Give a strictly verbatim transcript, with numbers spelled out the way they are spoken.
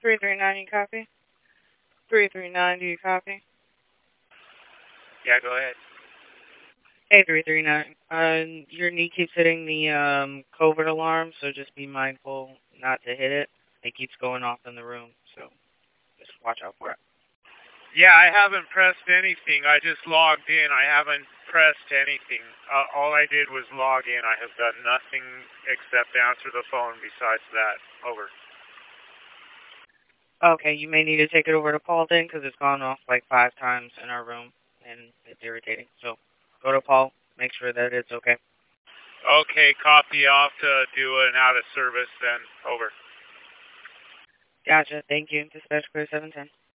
three three nine, you copy? three three nine, do you copy? Yeah, go ahead. Hey, three three nine. Uh, your knee keeps hitting the um, COVID alarm, so just be mindful not to hit it. It keeps going off in the room, so just watch out for it. Yeah, I haven't pressed anything. I just logged in. I haven't pressed anything. Uh, all I did was log in. I have done nothing except answer the phone besides that. Over. Okay, you may need to take it over to Paul then, because it's gone off like five times in our room, and it's irritating. So go to Paul, make sure that it's okay. Okay, copy off to do an out of service then. Over. Gotcha, thank you. Dispatch clear seven ten.